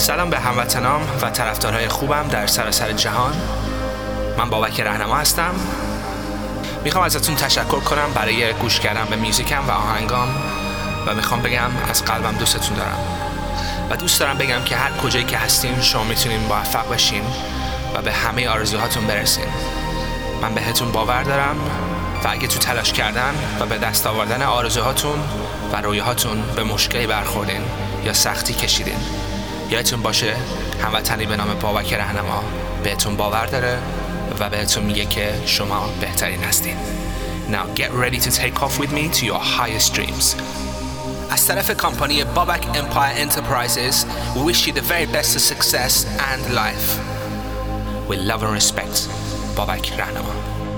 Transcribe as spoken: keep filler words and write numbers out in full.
سلام به هموطنام و طرفدارهای خوبم در سراسر جهان. من بابک رهنما هستم. میخوام ازتون تشکر کنم برای گوش کردن به میوزیکم و آهنگام و میخوام بگم از قلبم دوستتون دارم و دوست دارم بگم که هر کجایی که هستین شما میتونین موفق بشین و به همه آرزوهاتون برسین. من بهتون باور دارم و اگه تو تلاش کردن و به دست آوردن آرزوهاتون و رویاهاتون به مشکلی برخوردین یا سختی کشیدین، یادتون باشه هموطنی به نام بابک رهنما بهتون باور داره و بهتون میگه که شما بهترین هستین. Now get ready to take off with me to your highest dreams. از طرف کمپانی بابک امپایر انترپرایزز we wish you the very best of success and life. With love and respect, بابک رهنما.